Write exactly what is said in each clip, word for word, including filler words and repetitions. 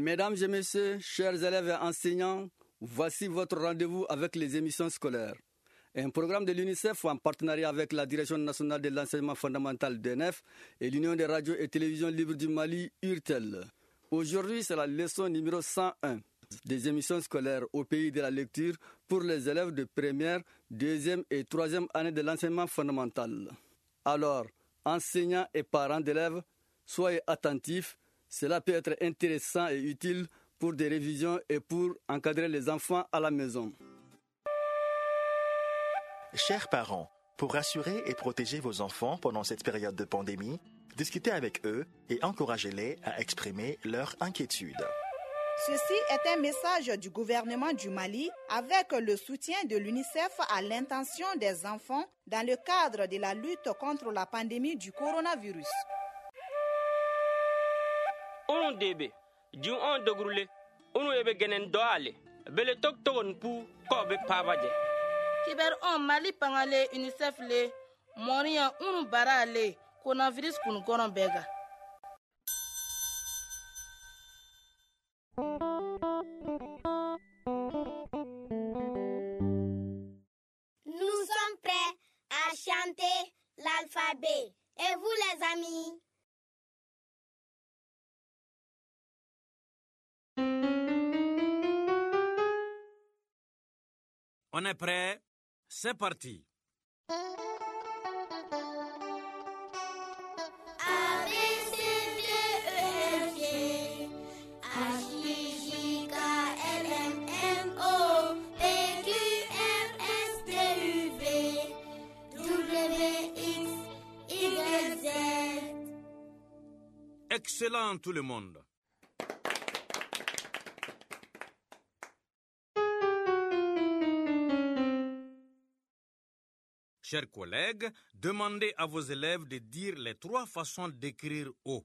Mesdames et messieurs, chers élèves et enseignants, voici votre rendez-vous avec les émissions scolaires. Un programme de l'UNICEF en partenariat avec la Direction nationale de l'enseignement fondamental D N F et l'Union des radios et télévisions libres du Mali, U R T E L. Aujourd'hui, c'est la leçon numéro cent un des émissions scolaires au pays de la lecture pour les élèves de première, deuxième et troisième année de l'enseignement fondamental. Alors, enseignants et parents d'élèves, soyez attentifs. Cela peut être intéressant et utile pour des révisions et pour encadrer les enfants à la maison. Chers parents, pour rassurer et protéger vos enfants pendant cette période de pandémie, discutez avec eux et encouragez-les à exprimer leurs inquiétudes. Ceci est un message du gouvernement du Mali avec le soutien de l'UNICEF à l'intention des enfants dans le cadre de la lutte contre la pandémie du coronavirus. On debe jiw on dogrule onu ebe genen doale bele tok togon pu ko be pabaje kiber on Mali pangale UNICEF le moria unu barale coronavirus kun goron bega. Nous sommes prêts à chanter l'alphabet. Et vous les amis? On est prêt? C'est parti. A, B, C, D, E, F, G H, I, J, K, L, M, N, O P, Q, R, S, T, U, V W, X, Y, Z. Excellent tout le monde. Chers collègues, demandez à vos élèves de dire les trois façons d'écrire O.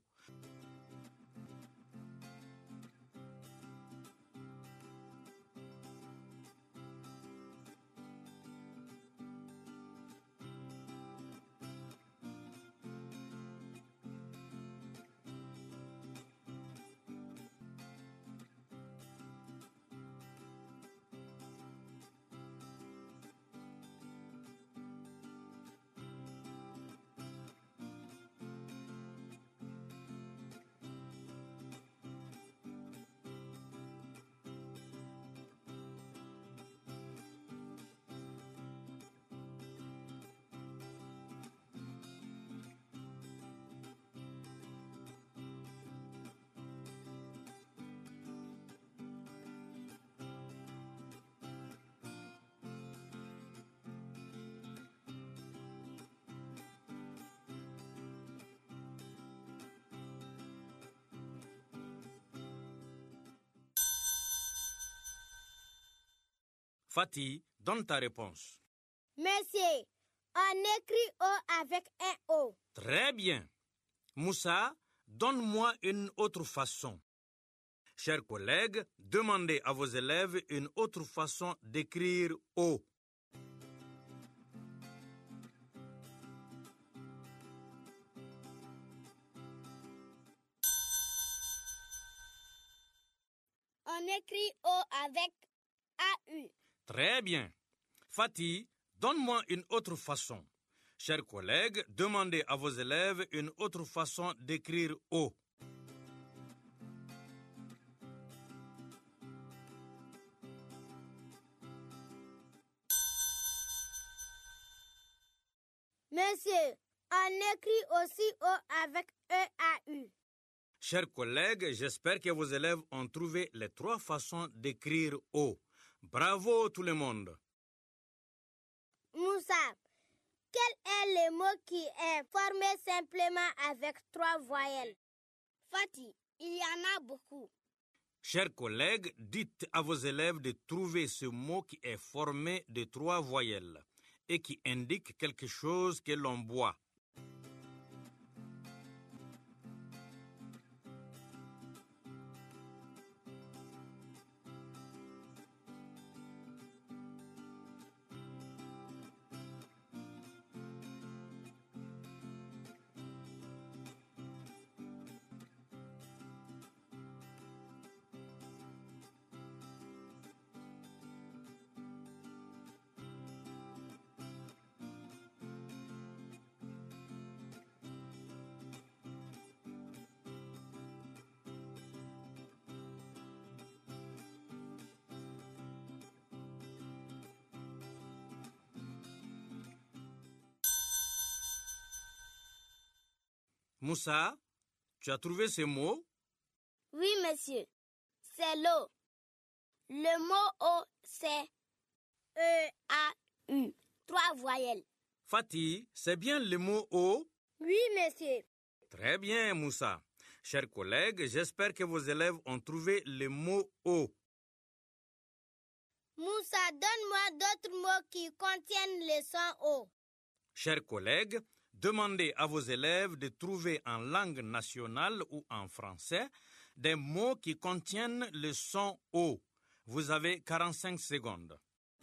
Fatih, donne ta réponse. Monsieur, on écrit O avec un O. Très bien. Moussa, donne-moi une autre façon. Chers collègues, demandez à vos élèves une autre façon d'écrire O. On écrit O avec A U. Très bien. Fatih, donne-moi une autre façon. Chers collègues, demandez à vos élèves une autre façon d'écrire O. Monsieur, on écrit aussi O avec E A U. Chers collègues, j'espère que vos élèves ont trouvé les trois façons d'écrire O. Bravo tout le monde. Moussa, quel est le mot qui est formé simplement avec trois voyelles? Fatih, il y en a beaucoup. Chers collègues, dites à vos élèves de trouver ce mot qui est formé de trois voyelles et qui indique quelque chose que l'on boit. Moussa, tu as trouvé ce mot? Oui, monsieur. C'est l'eau. Le mot eau, c'est E A U. Trois voyelles. Fatih, c'est bien le mot eau? Oui, monsieur. Très bien, Moussa. Chers collègues, j'espère que vos élèves ont trouvé le mot eau. Moussa, donne-moi d'autres mots qui contiennent le son O. Chers collègues, demandez à vos élèves de trouver en langue nationale ou en français des mots qui contiennent le son O. Vous avez quarante-cinq secondes.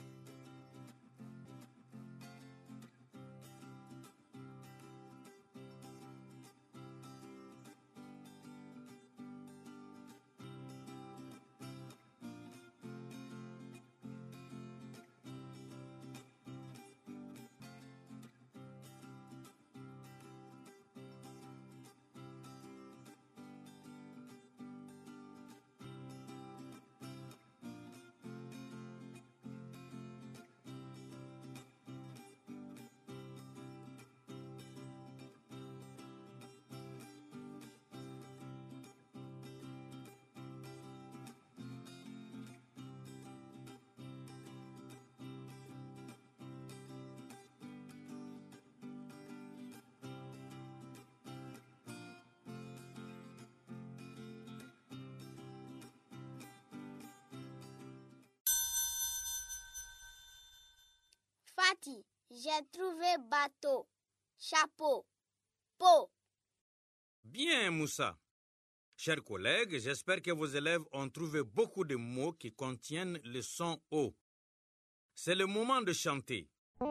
Fatih, j'ai trouvé bateau, chapeau, pot. Bien, Moussa. Chers collègues, j'espère que vos élèves ont trouvé beaucoup de mots qui contiennent le son O. C'est le moment de chanter.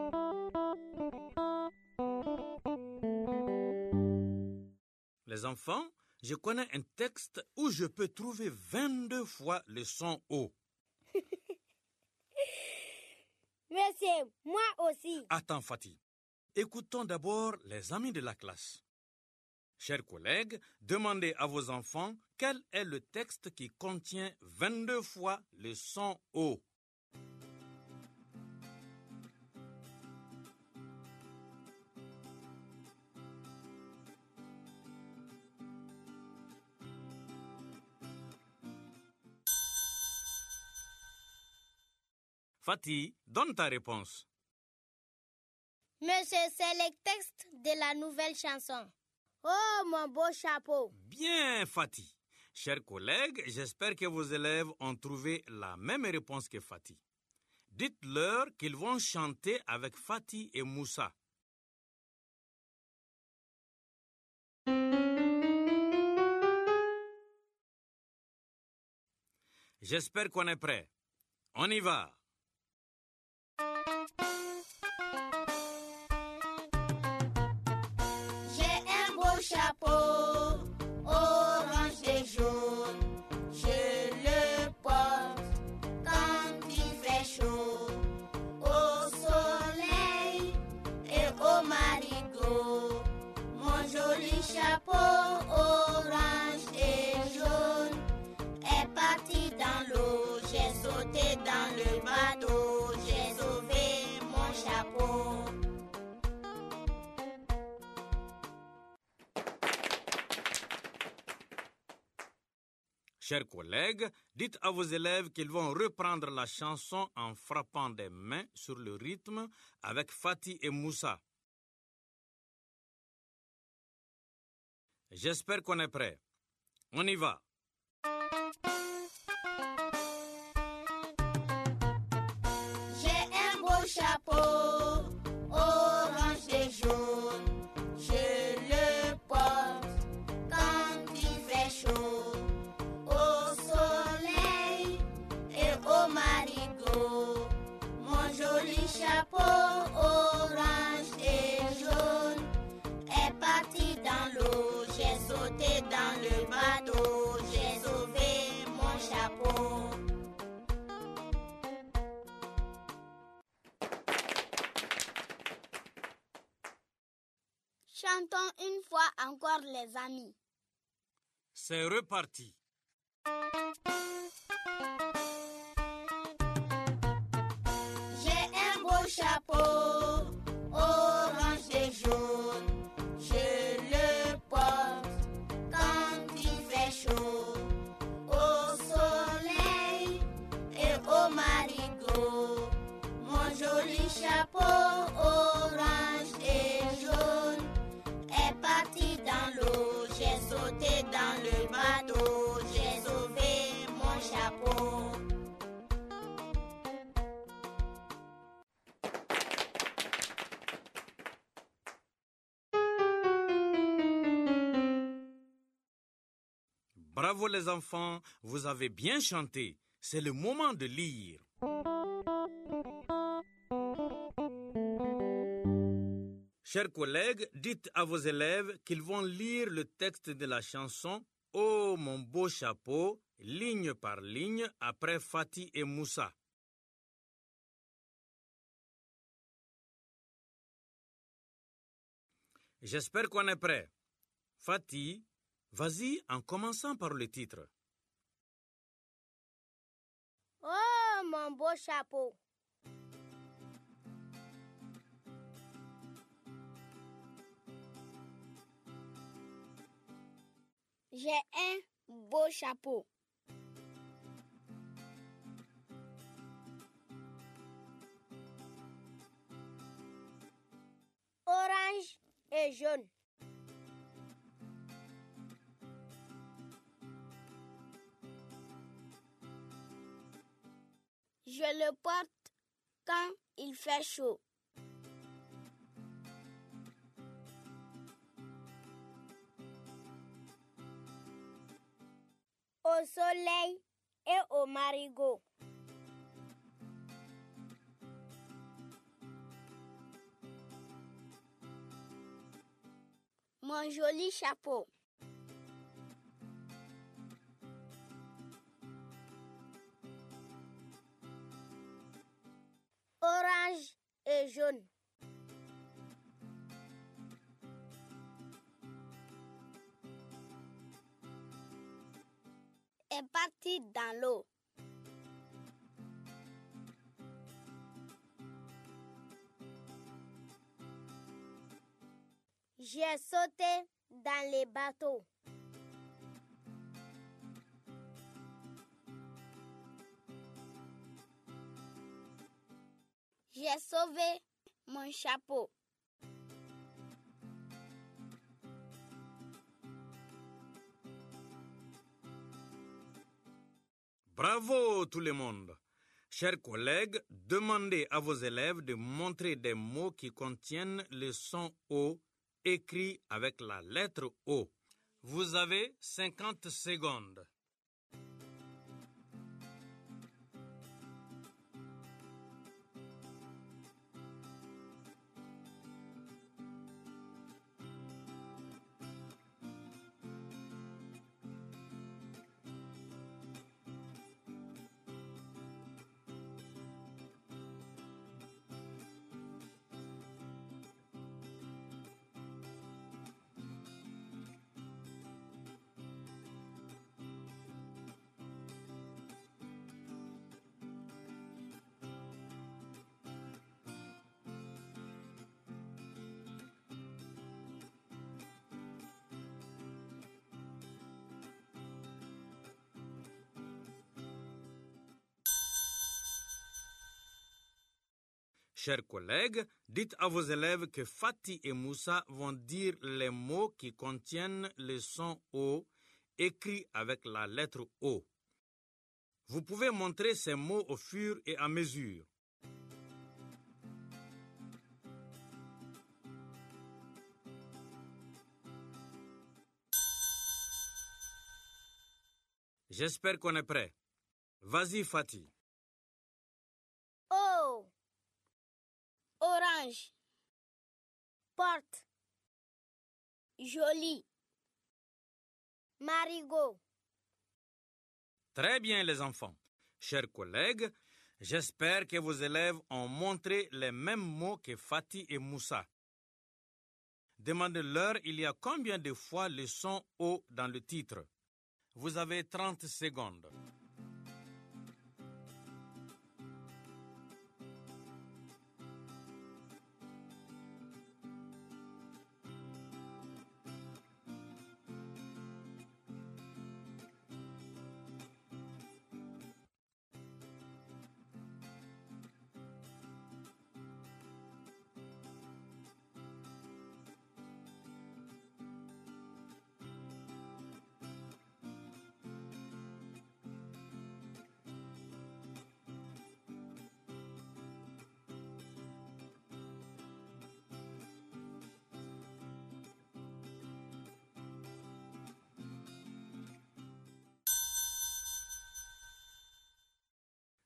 Les enfants, je connais un texte où je peux trouver vingt-deux fois le son O. Monsieur, moi aussi. Attends, Fatih. Écoutons d'abord les amis de la classe. Chers collègues, demandez à vos enfants quel est le texte qui contient vingt-deux fois le son O. Fatih, donne ta réponse. Monsieur, c'est le texte de la nouvelle chanson. Oh, mon beau chapeau. Bien, Fatih. Chers collègues, j'espère que vos élèves ont trouvé la même réponse que Fatih. Dites-leur qu'ils vont chanter avec Fatih et Moussa. J'espère qu'on est prêt. On y va. Chapeau, orange et jaune, je le porte quand il fait chaud, au soleil et au marigot. Mon joli chapeau, orange et jaune, est parti dans l'eau, j'ai sauté dans le bateau, j'ai sauvé mon chapeau. Chers collègues, dites à vos élèves qu'ils vont reprendre la chanson en frappant des mains sur le rythme avec Fatih et Moussa. J'espère qu'on est prêt. On y va. J'ai un beau chapeau, orange et jaune, je le porte quand il fait chaud. Chapeau orange et jaune est parti dans l'eau, j'ai sauté dans le bateau, j'ai sauvé mon chapeau. Chantons une fois encore les amis. C'est reparti. Chapeau, orange et jaune, je le porte Bravo les enfants, vous avez bien chanté. C'est le moment de lire. Chers collègues, dites à vos élèves qu'ils vont lire le texte de la chanson « Oh mon beau chapeau » ligne par ligne après Fatih et Moussa. J'espère qu'on est prêt. Fatih, vas-y en commençant par le titre. Oh, mon beau chapeau. J'ai un beau chapeau. Orange et jaune. Je le porte quand il fait chaud. Au soleil et au marigot. Mon joli chapeau. Orange et jaune. Est parti dans l'eau. J'ai sauté dans les bateaux. J'ai sauvé mon chapeau. Bravo tout le monde! Chers collègues, demandez à vos élèves de montrer des mots qui contiennent le son O écrit avec la lettre O. Vous avez cinquante secondes. Chers collègues, dites à vos élèves que Fatih et Moussa vont dire les mots qui contiennent le son O écrit avec la lettre O. Vous pouvez montrer ces mots au fur et à mesure. J'espère qu'on est prêt. Vas-y, Fatih. Oh! Orange. Porte. Joli. Marigot. Très bien, les enfants. Chers collègues, j'espère que vos élèves ont montré les mêmes mots que Fatih et Moussa. Demandez-leur il y a combien de fois le son O dans le titre. Vous avez trente secondes.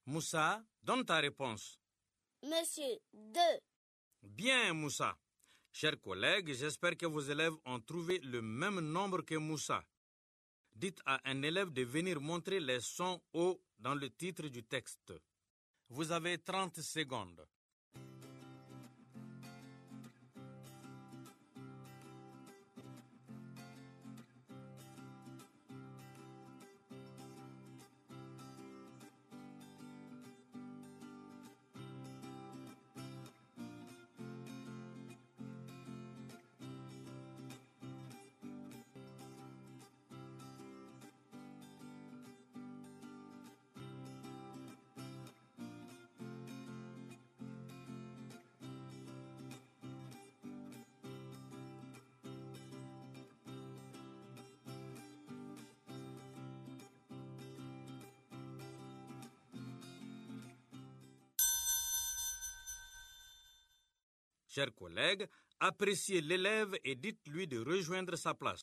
Moussa, donne ta réponse. Monsieur, deux. Bien, Moussa. Chers collègues, j'espère que vos élèves ont trouvé le même nombre que Moussa. Dites à un élève de venir montrer les sons O dans le titre du texte. Vous avez trente secondes. Chers collègues, appréciez l'élève et dites-lui de rejoindre sa place.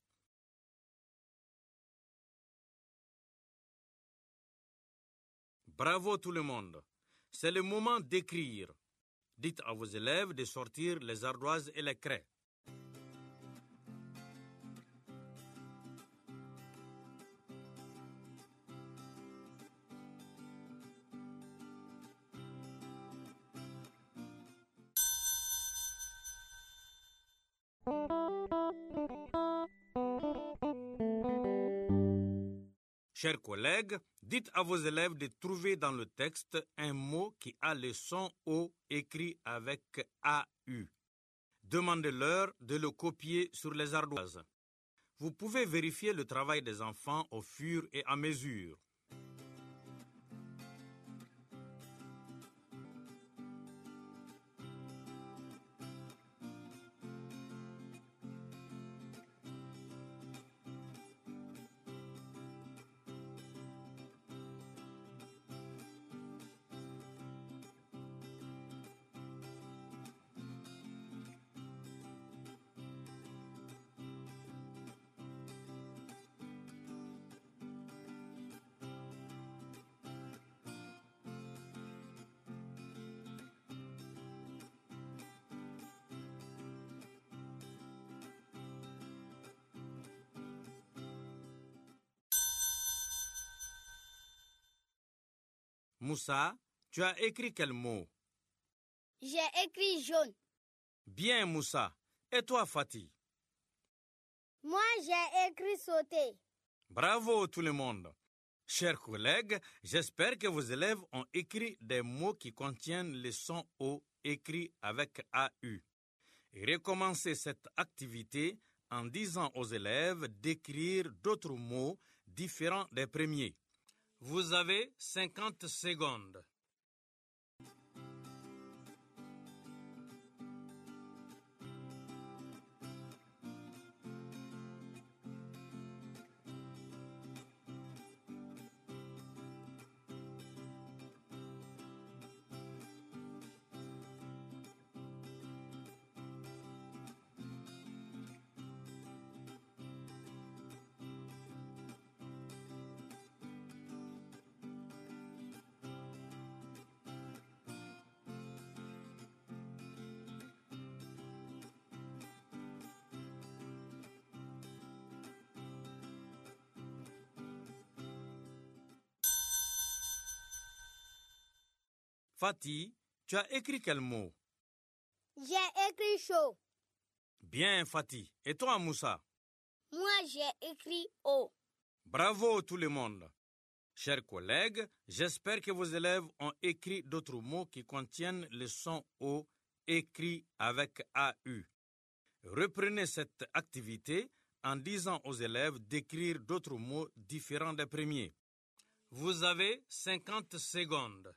Bravo tout le monde. C'est le moment d'écrire. Dites à vos élèves de sortir les ardoises et les craies. Chers collègues, dites à vos élèves de trouver dans le texte un mot qui a le son O écrit avec A U. Demandez-leur de le copier sur les ardoises. Vous pouvez vérifier le travail des enfants au fur et à mesure. Moussa, tu as écrit quel mot? J'ai écrit jaune. Bien, Moussa. Et toi, Fatih? Moi, j'ai écrit sauter. Bravo tout le monde. Chers collègues, j'espère que vos élèves ont écrit des mots qui contiennent le son O écrit avec A U. Recommencez cette activité en disant aux élèves d'écrire d'autres mots différents des premiers. Vous avez cinquante secondes. Fatih, tu as écrit quel mot? J'ai écrit chaud. Bien, Fatih. Et toi, Moussa? Moi, j'ai écrit O. Bravo tout le monde. Chers collègues, j'espère que vos élèves ont écrit d'autres mots qui contiennent le son O écrit avec A U. Reprenez cette activité en disant aux élèves d'écrire d'autres mots différents des premiers. Vous avez cinquante secondes.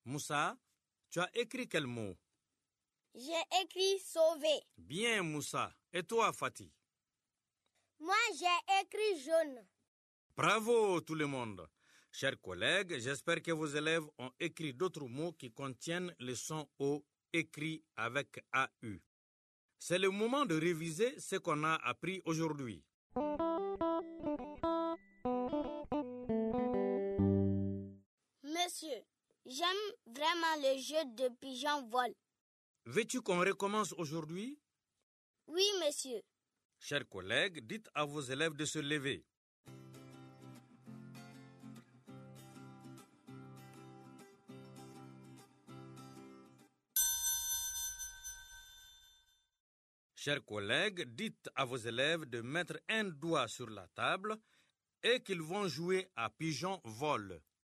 Moussa, tu as écrit quel mot? J'ai écrit sauver. Bien, Moussa. Et toi, Fatih? Moi, j'ai écrit jaune. Bravo tout le monde. Chers collègues, j'espère que vos élèves ont écrit d'autres mots qui contiennent le son O écrit avec A U. C'est le moment de réviser ce qu'on a appris aujourd'hui. Monsieur, j'aime vraiment le jeu de pigeon vol. Veux-tu qu'on recommence aujourd'hui? Oui, monsieur. Chers collègues, dites à vos élèves de se lever. Chers collègues, dites à vos élèves de mettre un doigt sur la table et qu'ils vont jouer à pigeon vol.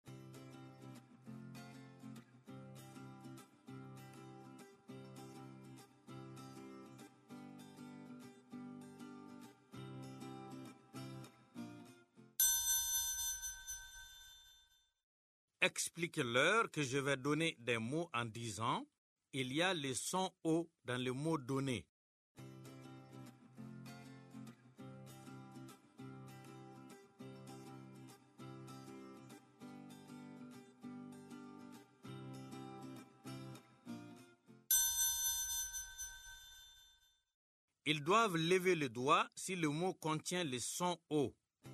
Expliquez-leur que je vais donner des mots en disant « Il y a le son O dans le mot donné ». Ils doivent lever le doigt si le mot contient le son O.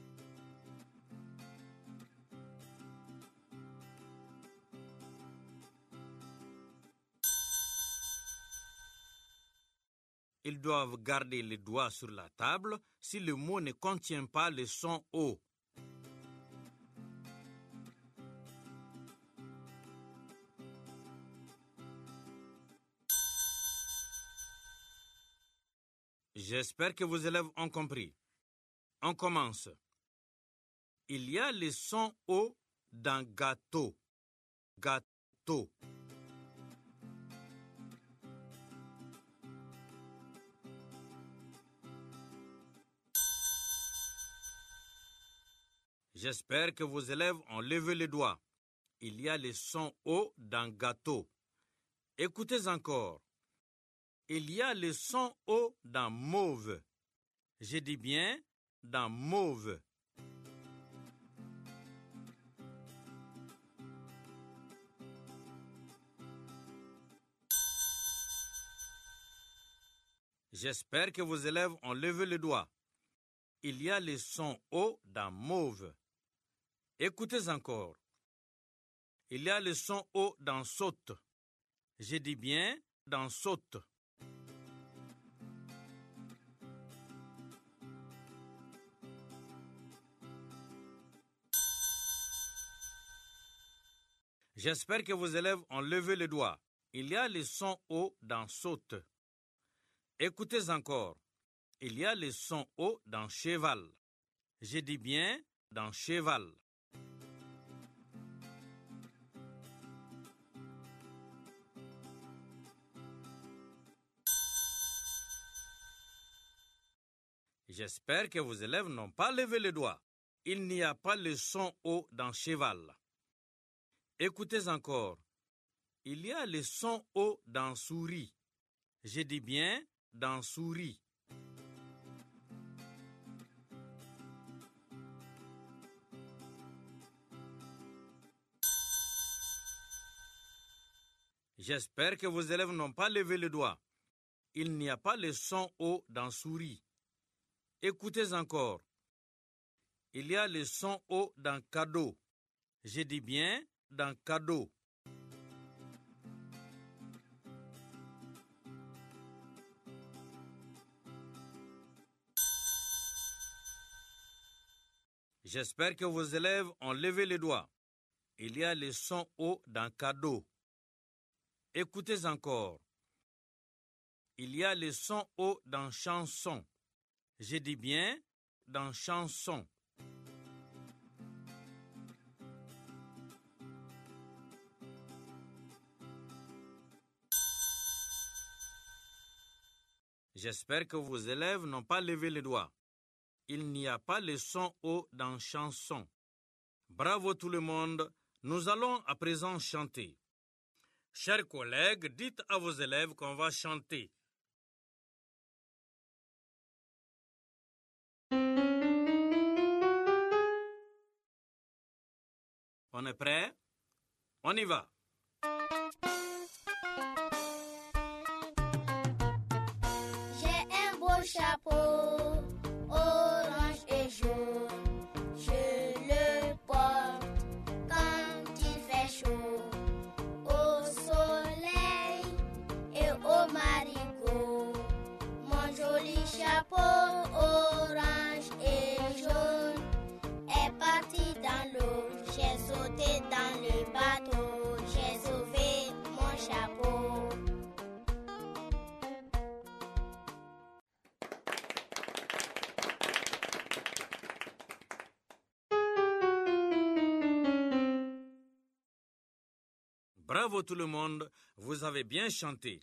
Ils doivent garder les doigts sur la table si le mot ne contient pas le son O. J'espère que vos élèves ont compris. On commence. Il y a le son O dans gâteau. Gâteau. J'espère que vos élèves ont levé les doigts. Il y a le son O dans gâteau. Écoutez encore. Il y a le son O dans mauve. Je dis bien dans mauve. J'espère que vos élèves ont levé le doigt. Il y a le son O dans mauve. Écoutez encore. Il y a le son O dans saute. Je dis bien dans saute. J'espère que vos élèves ont levé le doigt. Il y a le son O dans saute. Écoutez encore. Il y a le son O dans cheval. Je dis bien dans cheval. J'espère que vos élèves n'ont pas levé le doigt. Il n'y a pas le son O dans cheval. Écoutez encore. Il y a le son O dans souris. Je dis bien dans souris. J'espère que vos élèves n'ont pas levé le doigt. Il n'y a pas le son O dans souris. Écoutez encore. Il y a le son O dans cadeau. Je dis bien dans cadeau. J'espère que vos élèves ont levé les doigts. Il y a le son O dans cadeau. Écoutez encore. Il y a le son O dans chanson. Je dis bien dans chanson. J'espère que vos élèves n'ont pas levé les doigts. Il n'y a pas le son O dans chanson. Bravo tout le monde. Nous allons à présent chanter. Chers collègues, dites à vos élèves qu'on va chanter. On est prêt? On y va. J'ai un beau chapeau, orange et jaune. Je le porte quand il fait chaud, au soleil et au marigot. Mon joli chapeau, orange et jaune, est parti dans l'eau. J'ai sauté dans le bateau, j'ai sauvé mon chapeau. Bravo tout le monde, vous avez bien chanté.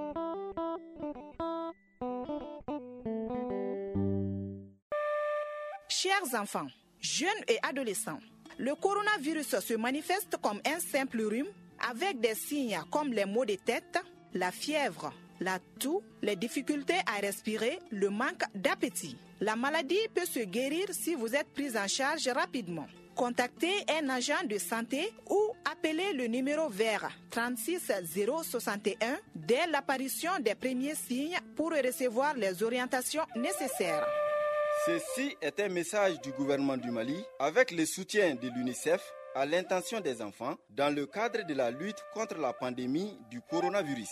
Chers enfants, jeunes et adolescents, le coronavirus se manifeste comme un simple rhume avec des signes comme les maux de tête, la fièvre, la toux, les difficultés à respirer, le manque d'appétit. La maladie peut se guérir si vous êtes pris en charge rapidement. Contactez un agent de santé ou appelez le numéro vert trente-six zéro soixante et un dès l'apparition des premiers signes pour recevoir les orientations nécessaires. Ceci est un message du gouvernement du Mali avec le soutien de l'UNICEF à l'intention des enfants dans le cadre de la lutte contre la pandémie du coronavirus.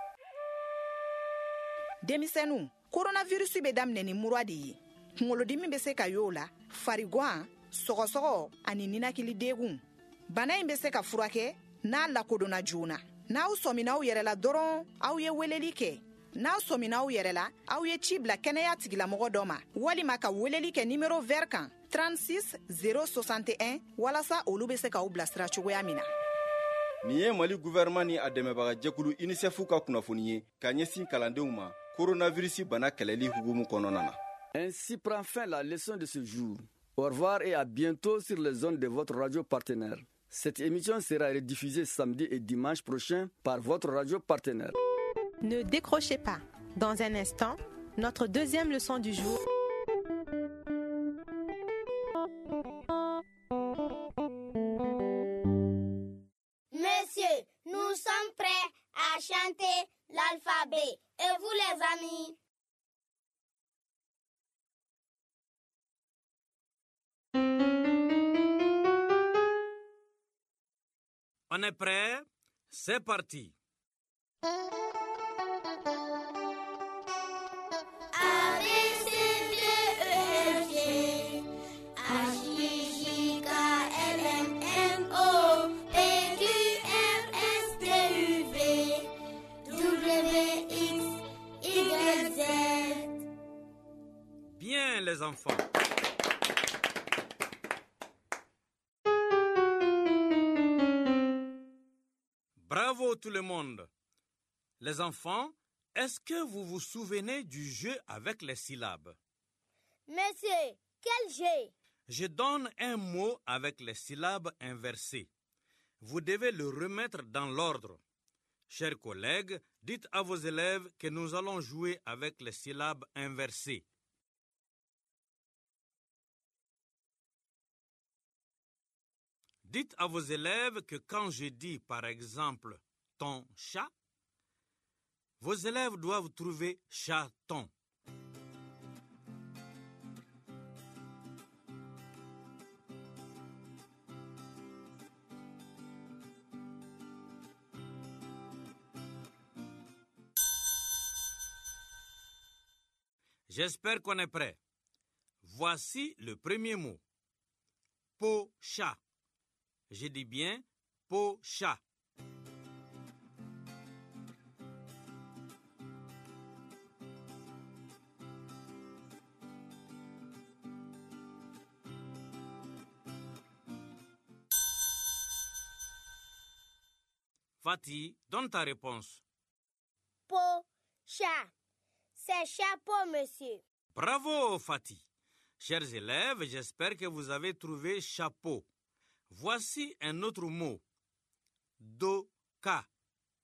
Denmisɛnninw, coronavirus bɛ daminɛ ni mura de ye. Kunkolodimi bɛ se ka y'o la, farigwan, sɔgɔsɔgɔ ani ninakili degun. Bana in bɛ se ka furakɛ n'a lakodɔnna joona. N'aw sɔmina aw yɛrɛ la dɔrɔn, aw ye weleli kɛ. N'aw sɔmina aw yɛrɛ la, aw ye ci bila kɛnɛya tigilamɔgɔ dɔ ma, walima ka weleli kɛ numéro vert kan trente-six zéro soixante et un walasa olu bɛ se k'aw bilasira cogoya min na. Nin ye Mali gouvernement ni a dɛmɛbaga jɛkulu UNICEF ka kunnafoni ye ka ɲɛsin kalandenw ma coronavirus bana kɛlɛli hukumu kɔnɔna na. Ainsi prend fin la leçon de ce jour. Au revoir et à bientôt sur les ondes de votre radio partenaire. Cette émission sera rediffusée samedi et dimanche prochain par votre radio partenaire. Ne décrochez pas. Dans un instant, notre deuxième leçon du jour. Monsieur, nous sommes prêts à chanter l'alphabet. Et vous les amis? On est prêt? C'est parti. A, B, C, D, E, F, G, H, I, J, K, L, M, N, O, P, Q, R, S, T, U, V, W, X, Y, Z. Bien les enfants. Bravo tout le monde. Les enfants, est-ce que vous vous souvenez du jeu avec les syllabes? Monsieur, quel jeu? Je donne un mot avec les syllabes inversées. Vous devez le remettre dans l'ordre. Chers collègues, dites à vos élèves que nous allons jouer avec les syllabes inversées. Dites à vos élèves que quand je dis par exemple ton chat, vos élèves doivent trouver chaton. J'espère qu'on est prêt. Voici le premier mot. Pot-chat. Je dis bien pot-chat. Fatih, donne ta réponse. Pot-chat. C'est chapeau, monsieur. Bravo, Fatih. Chers élèves, j'espère que vous avez trouvé chapeau. Voici un autre mot. Doka.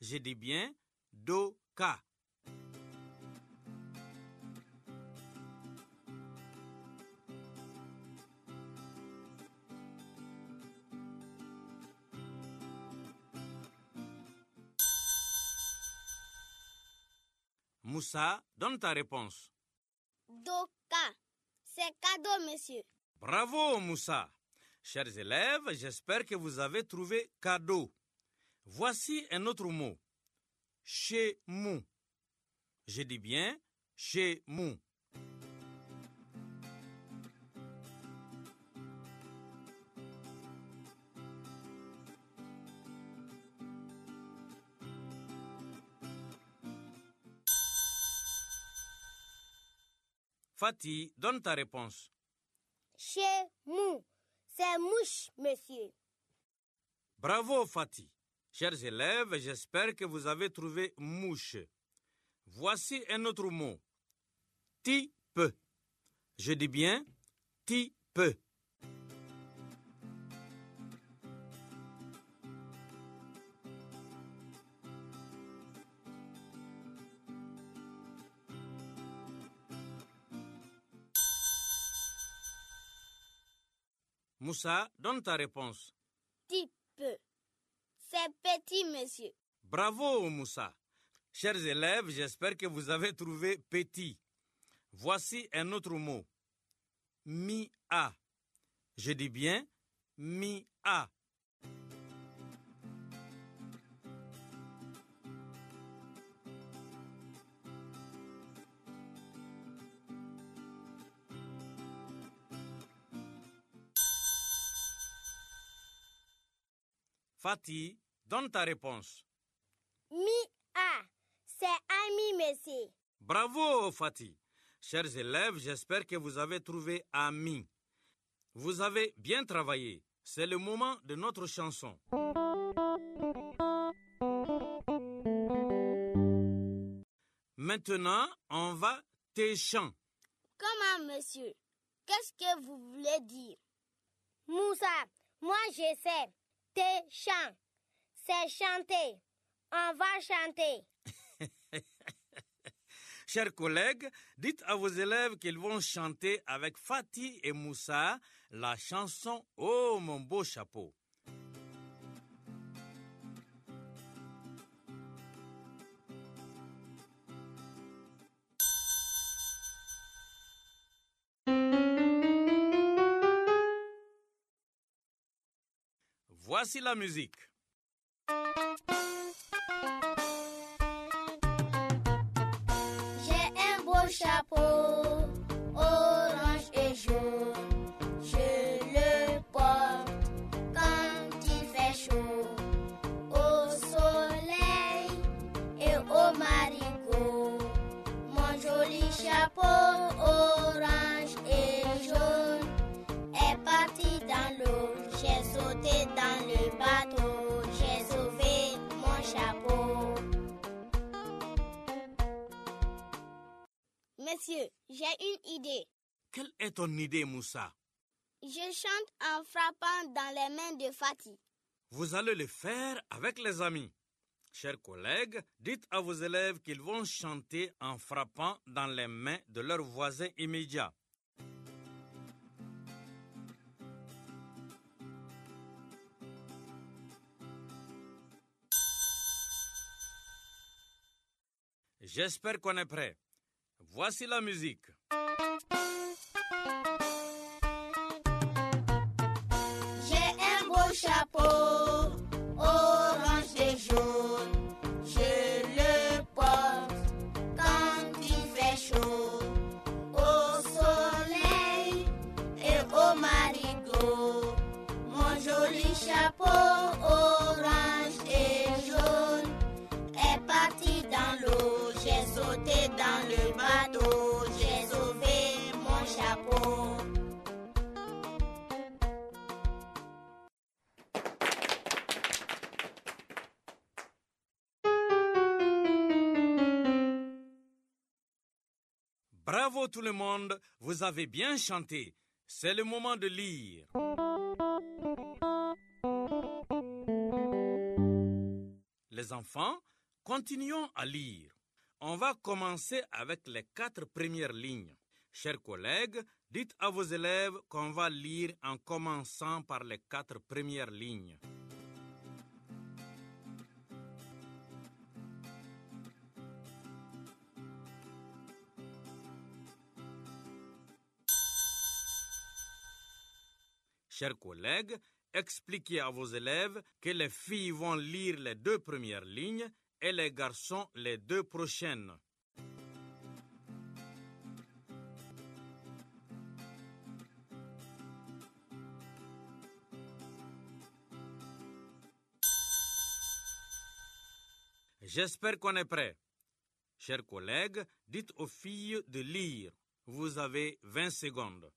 Je dis bien Doka. Moussa, donne ta réponse. Doka. C'est cadeau, monsieur. Bravo, Moussa. Chers élèves, j'espère que vous avez trouvé cadeau. Voici un autre mot. Chez mou. Je dis bien chez mou. Fatih, donne ta réponse. Chez mou. C'est mouche, monsieur. Bravo, Fatih. Chers élèves, j'espère que vous avez trouvé mouche. Voici un autre mot. Type. Je dis bien type. Moussa, donne ta réponse. Type. C'est petit, monsieur. Bravo, Moussa. Chers élèves, j'espère que vous avez trouvé petit. Voici un autre mot. Mi-a. Je dis bien mi-a. Fatih, donne ta réponse. Mi-a. C'est ami, monsieur. Bravo, Fatih. Chers élèves, j'espère que vous avez trouvé ami. Vous avez bien travaillé. C'est le moment de notre chanson. Maintenant, on va tes chants. Comment, monsieur? Qu'est-ce que vous voulez dire? Moussa, moi je sais. Tes chants, c'est chanter. On va chanter. Chers collègues, dites à vos élèves qu'ils vont chanter avec Fatih et Moussa la chanson « Oh mon beau chapeau ». Voici la musique. J'ai un beau chapeau, orange et jaune. Je le porte quand il fait chaud. Au soleil et au marigot. Mon joli chapeau, orange et jaune, est parti dans l'eau. J'ai sauté dans le bateau, j'ai sauvé mon chapeau. Monsieur, j'ai une idée. Quelle est ton idée, Moussa? Je chante en frappant dans les mains de Fatih. Vous allez le faire avec les amis. Chers collègues, dites à vos élèves qu'ils vont chanter en frappant dans les mains de leurs voisins immédiats. J'espère qu'on est prêt. Voici la musique. J'ai un beau chapeau, orange et jaune. Je le porte quand il fait chaud. Au soleil et au marigot. Mon joli chapeau, orange et jaune, est parti dans l'eau. J'ai sauté dans le bateau, j'ai sauvé mon chapeau. Bravo tout le monde, vous avez bien chanté. C'est le moment de lire. Les enfants, Continuons à lire. On va commencer avec les quatre premières lignes. Chers collègues, dites à vos élèves qu'on va lire en commençant par les quatre premières lignes. Chers collègues, expliquez à vos élèves que les filles vont lire les deux premières lignes et les garçons les deux prochaines. J'espère qu'on est prêt. Chers collègues, dites aux filles de lire. Vous avez vingt secondes.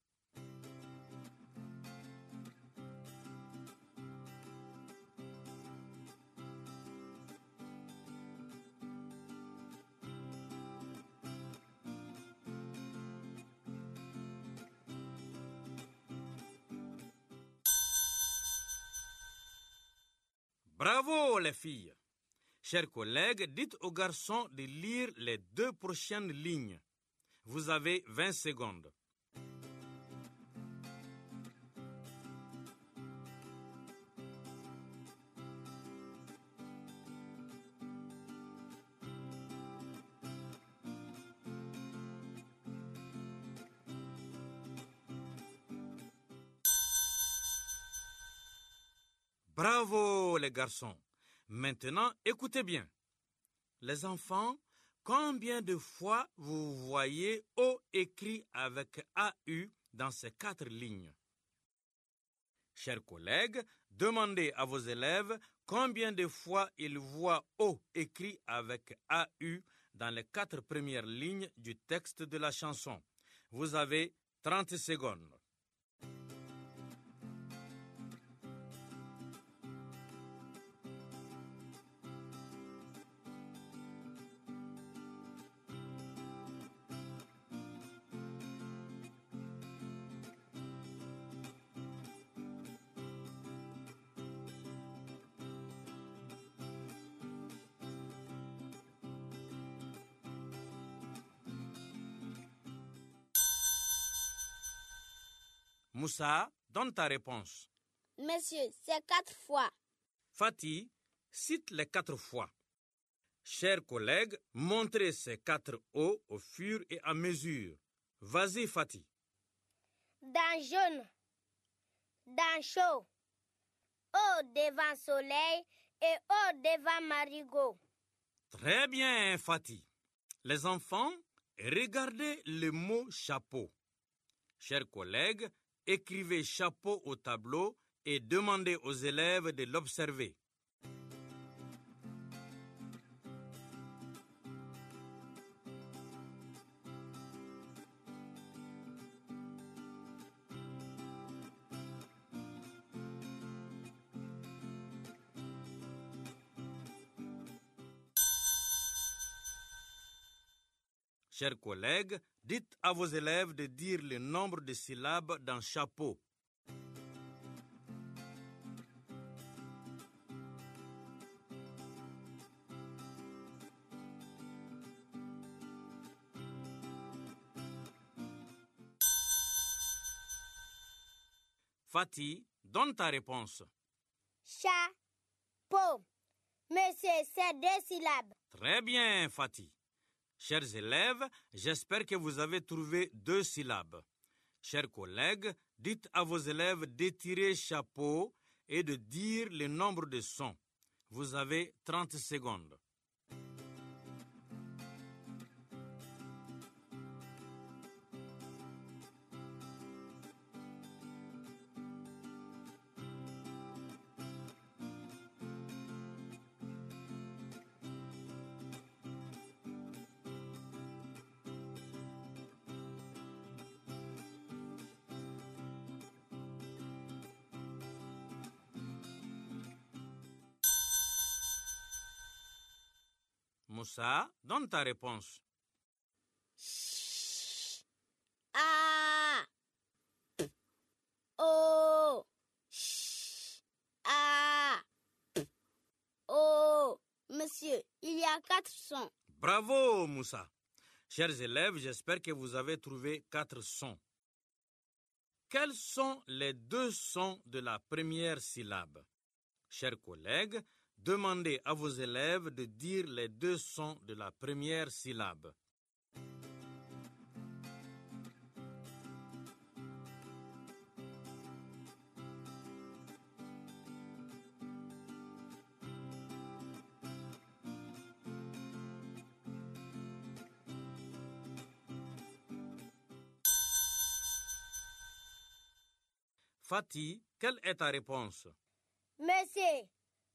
Bravo les filles! Chers collègues, dites aux garçons de lire les deux prochaines lignes. Vous avez vingt secondes. Bravo les garçons! Maintenant, écoutez bien. Les enfants, combien de fois vous voyez O écrit avec A U dans ces quatre lignes? Chers collègues, demandez à vos élèves combien de fois ils voient O écrit avec A U dans les quatre premières lignes du texte de la chanson. Vous avez trente secondes. Moussa, donne ta réponse. Monsieur, c'est quatre fois. Fatih, cite les quatre fois. Chers collègues, montrez ces quatre O au fur et à mesure. Vas-y, Fatih. Dans jaune, dans chaud, O devant soleil et O devant marigot. Très bien, Fatih. Les enfants, regardez le mot chapeau. Chers collègues, écrivez chapeau au tableau et demandez aux élèves de l'observer. Chers collègues, dites à vos élèves de dire le nombre de syllabes dans chapeau. Fatih, donne ta réponse. Chapeau. Monsieur, c'est deux syllabes. Très bien, Fatih. Chers élèves, j'espère que vous avez trouvé deux syllabes. Chers collègues, dites à vos élèves d'étirer chapeau et de dire le nombre de sons. Vous avez trente secondes. Moussa, donne ta réponse. Ch, A, P, O, Ch, A, P, O. Monsieur, il y a quatre sons. Bravo, Moussa. Chers élèves, j'espère que vous avez trouvé quatre sons. Quels sont les deux sons de la première syllabe? Chers collègues, demandez à vos élèves de dire les deux sons de la première syllabe. Fatih, quelle est ta réponse? Monsieur.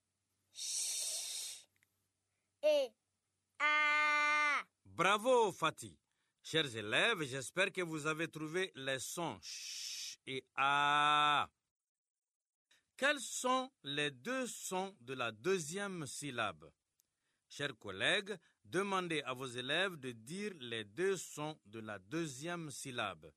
Ch et A. Bravo, Fatih. Chers élèves, j'espère que vous avez trouvé les sons ch et A. Quels sont les deux sons de la deuxième syllabe? Chers collègues, demandez à vos élèves de dire les deux sons de la deuxième syllabe.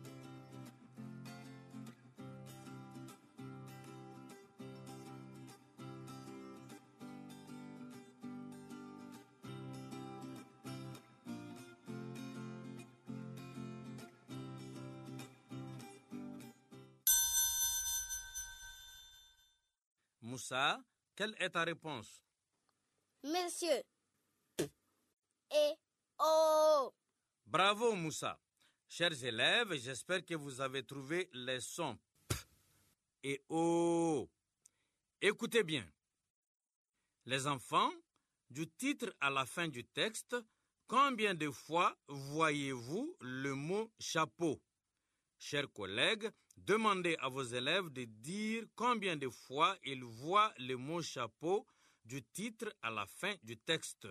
Moussa, quelle est ta réponse? Monsieur. P et O. Bravo, Moussa. Chers élèves, j'espère que vous avez trouvé les sons P et O. Écoutez bien. Les enfants, du titre à la fin du texte, combien de fois voyez-vous le mot chapeau? Chers collègues, demandez à vos élèves de dire combien de fois ils voient le mot chapeau du titre à la fin du texte.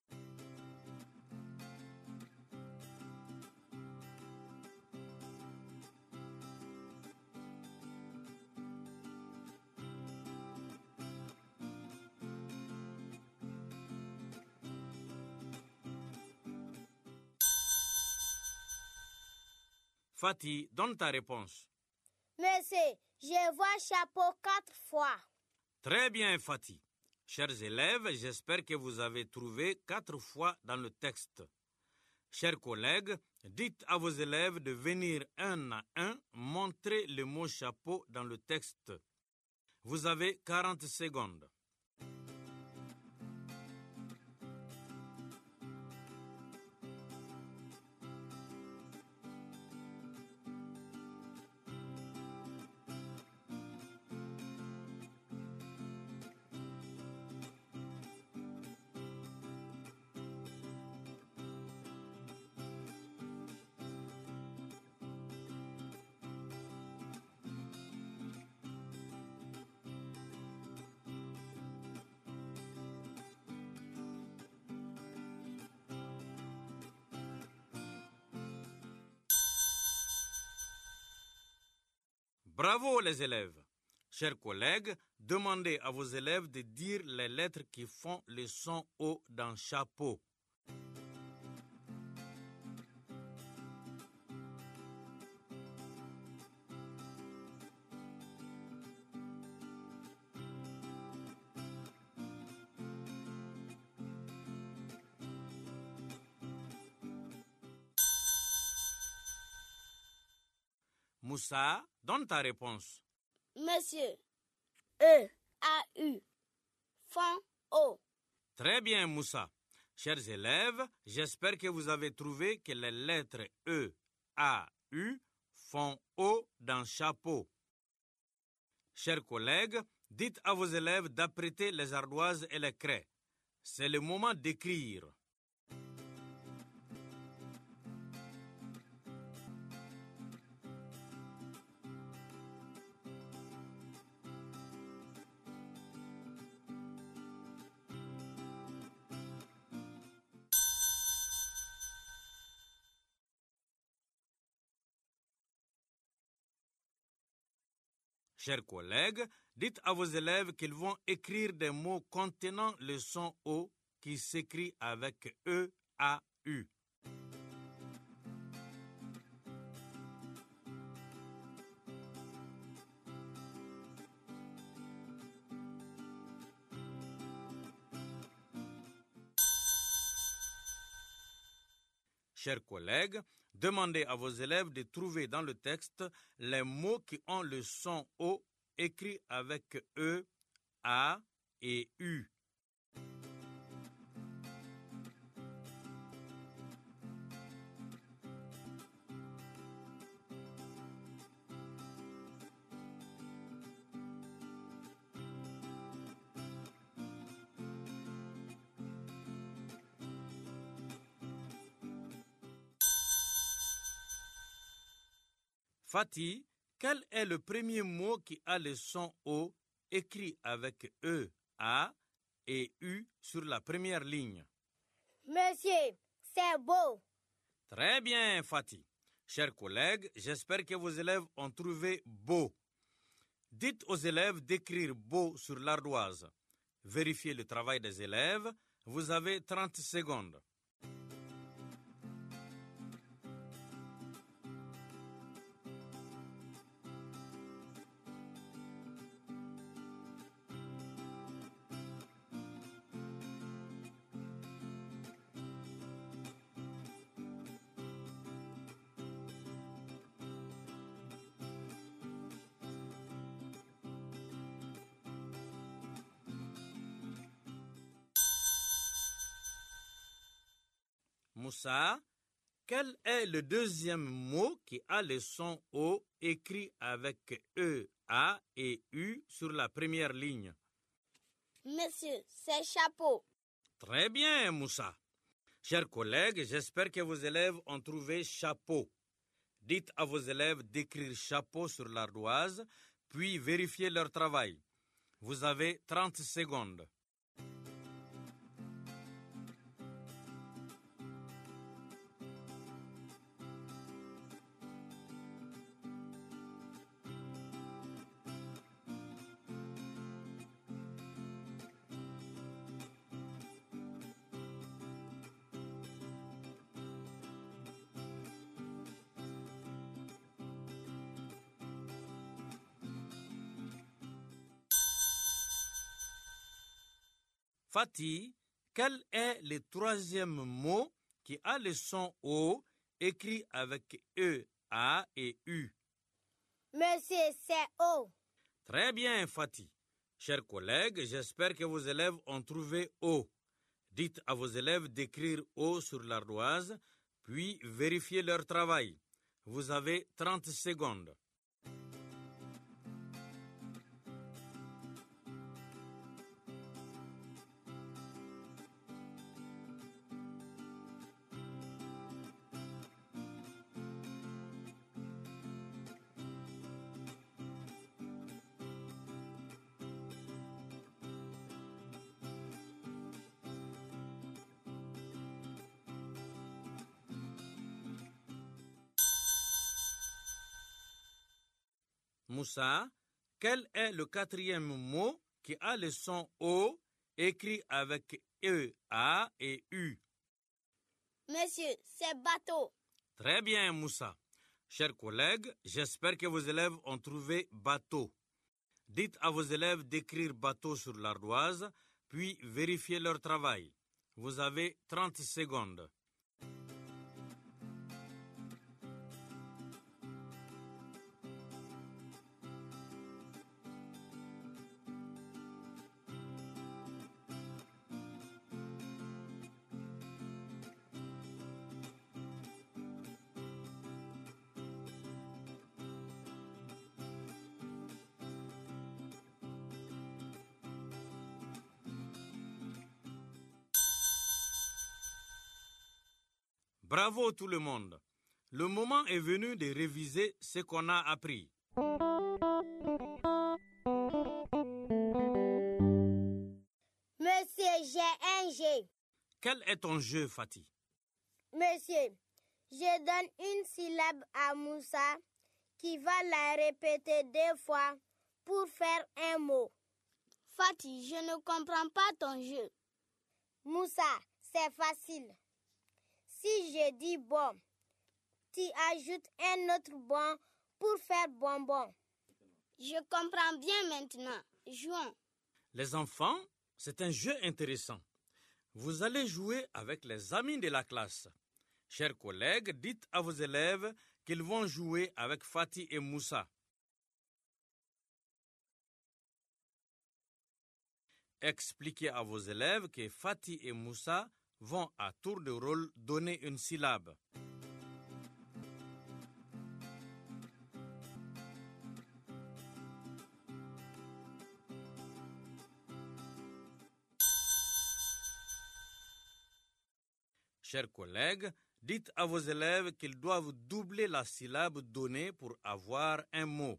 Fatih, donne ta réponse. Monsieur, je vois chapeau quatre fois. Très bien, Fatih. Chers élèves, j'espère que vous avez trouvé quatre fois dans le texte. Chers collègues, dites à vos élèves de venir un à un montrer le mot chapeau dans le texte. Vous avez quarante secondes. Bravo les élèves. Chers collègues, demandez à vos élèves de dire les lettres qui font le son O dans chapeau. Moussa, donne ta réponse. Monsieur. E. A. U. Fond O. Très bien, Moussa. Chers élèves, j'espère que vous avez trouvé que les lettres E, A, U font O dans chapeau. Chers collègues, dites à vos élèves d'apprêter les ardoises et les craies. C'est le moment d'écrire. Chers collègues, dites à vos élèves qu'ils vont écrire des mots contenant le son O qui s'écrit avec E, A, U. Chers collègues, demandez à vos élèves de trouver dans le texte les mots qui ont le son O écrit avec E, A et U. Fatih, quel est le premier mot qui a le son O écrit avec E, A et U sur la première ligne? Monsieur, c'est beau. Très bien, Fatih. Chers collègues, j'espère que vos élèves ont trouvé beau. Dites aux élèves d'écrire beau sur l'ardoise. Vérifiez le travail des élèves. Vous avez trente secondes. Moussa, quel est le deuxième mot qui a le son O écrit avec E, A et U sur la première ligne? Monsieur, c'est chapeau. Très bien, Moussa. Chers collègues, j'espère que vos élèves ont trouvé chapeau. Dites à vos élèves d'écrire chapeau sur l'ardoise, puis vérifiez leur travail. Vous avez trente secondes. Fatih, quel est le troisième mot qui a le son O écrit avec E, A et U? Monsieur, c'est O. Très bien, Fatih. Chers collègues, j'espère que vos élèves ont trouvé O. Dites à vos élèves d'écrire O sur l'ardoise, puis vérifiez leur travail. Vous avez trente secondes. Moussa, quel est le quatrième mot qui a le son O écrit avec E, A et U? Monsieur, c'est bateau. Très bien, Moussa. Chers collègues, j'espère que vos élèves ont trouvé bateau. Dites à vos élèves d'écrire bateau sur l'ardoise, puis vérifiez leur travail. Vous avez trente secondes. Bravo tout le monde. Le moment est venu de réviser ce qu'on a appris. Monsieur, j'ai un jeu. Quel est ton jeu, Fatih? Monsieur, je donne une syllabe à Moussa qui va la répéter deux fois pour faire un mot. Fatih, je ne comprends pas ton jeu. Moussa, c'est facile. Si je dis bon, tu ajoutes un autre bon pour faire bonbon. Je comprends bien maintenant. Jouons. Les enfants, c'est un jeu intéressant. Vous allez jouer avec les amis de la classe. Chers collègues, dites à vos élèves qu'ils vont jouer avec Fatih et Moussa. Expliquez à vos élèves que Fatih et Moussa vont à tour de rôle donner une syllabe. Chers collègues, dites à vos élèves qu'ils doivent doubler la syllabe donnée pour avoir un mot.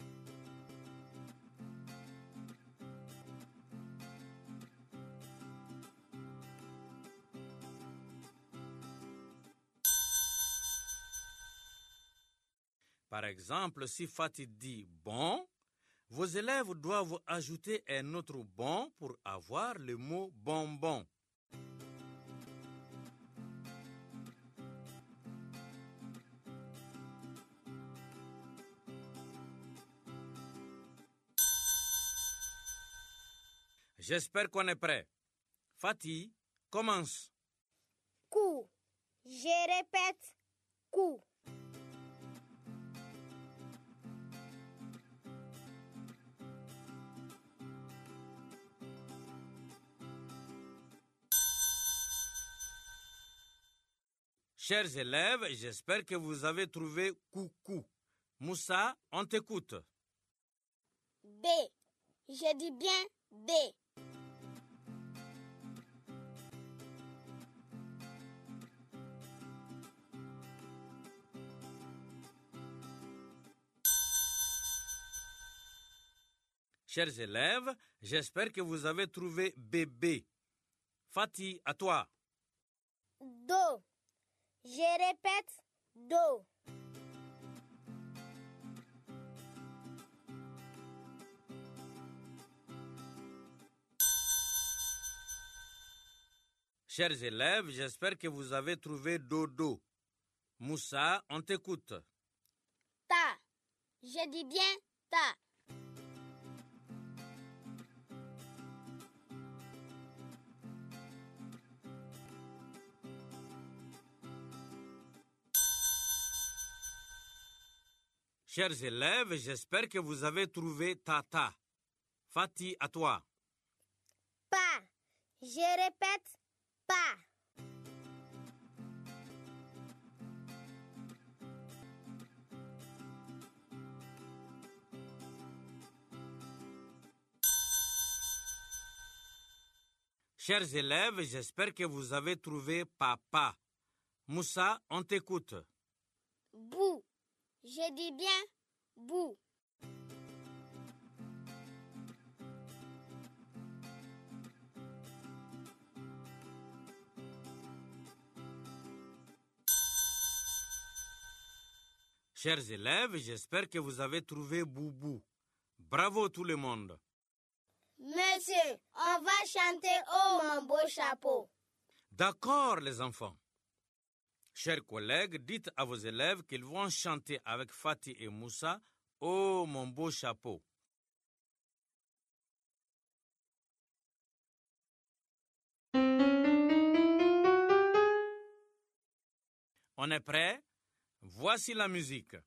Par exemple, si Fatih dit « bon », vos élèves doivent ajouter un autre « bon » pour avoir le mot « bonbon ». J'espère qu'on est prêt. Fatih, commence. Coup. Je répète. Coup. Chers élèves, j'espère que vous avez trouvé coucou. Moussa, on t'écoute. B. Je dis bien B. Chers élèves, j'espère que vous avez trouvé bébé. Fatih, à toi. Do. Je répète, do. Chers élèves, j'espère que vous avez trouvé dodo. Moussa, on t'écoute. Ta. Je dis bien ta. Chers élèves, j'espère que vous avez trouvé tata. Fatih, à toi. Pa. Je répète, pa. Chers élèves, j'espère que vous avez trouvé papa. Moussa, on t'écoute. Bou. Je dis bien bou. Chers élèves, j'espère que vous avez trouvé boubou. Bravo tout le monde. Monsieur, on va chanter Oh mon beau chapeau. D'accord les enfants. Chers collègues, dites à vos élèves qu'ils vont chanter avec Fatih et Moussa « Oh, mon beau chapeau ». On est prêt? Voici la musique.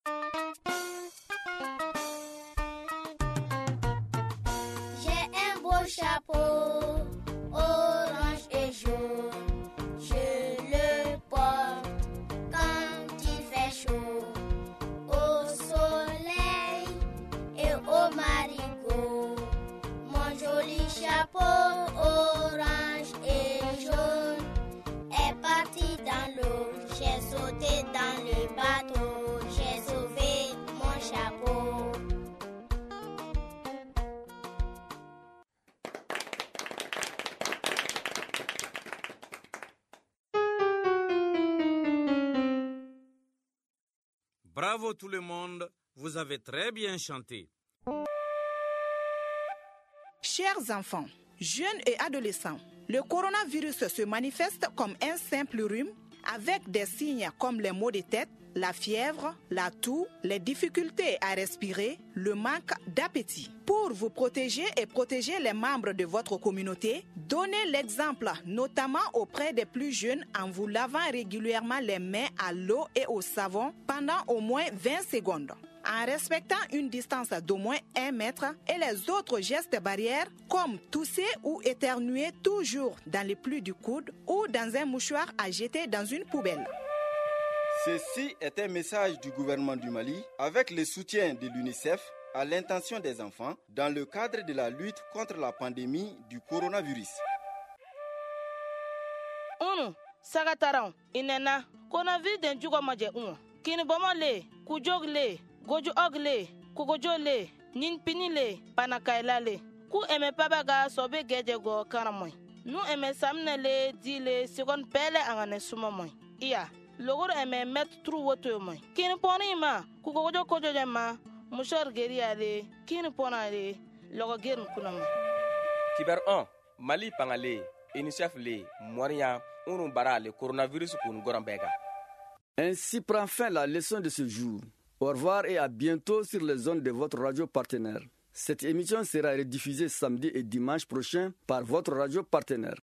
J'ai un beau chapeau, orange et jaune. Chapeau orange et jaune est parti dans l'eau. J'ai sauté dans le bateau. J'ai sauvé mon chapeau. Bravo tout le monde, vous avez très bien chanté. Chers enfants, jeunes et adolescents, le coronavirus se manifeste comme un simple rhume avec des signes comme les maux de tête, la fièvre, la toux, les difficultés à respirer, le manque d'appétit. Pour vous protéger et protéger les membres de votre communauté, donnez l'exemple, notamment auprès des plus jeunes, en vous lavant régulièrement les mains à l'eau et au savon pendant au moins vingt secondes. En respectant une distance d'au moins un mètre et les autres gestes barrières comme tousser ou éternuer toujours dans les plis du coude ou dans un mouchoir à jeter dans une poubelle. Ceci est un message du gouvernement du Mali avec le soutien de l'UNICEF à l'intention des enfants dans le cadre de la lutte contre la pandémie du coronavirus. Unu sagataran inena coronavirus den jugo maje un kin bomole kujogle goju ogle kugojole nin pinile panakailale ku eme pabaga sobe gejego karamoy nu eme samnele dile segon pele angane sumamoy iya logoro eme met tru woto moy kin ponima kugojo kojoje ma mushor geriale kin ponale logo gern kunama kiber un Mali pangale UNICEF le moria unu bara le coronavirus kun gorambega. Ainsi prend fin la leçon de ce jour. Au revoir et à bientôt sur les ondes de votre radio partenaire. Cette émission sera rediffusée samedi et dimanche prochain par votre radio partenaire.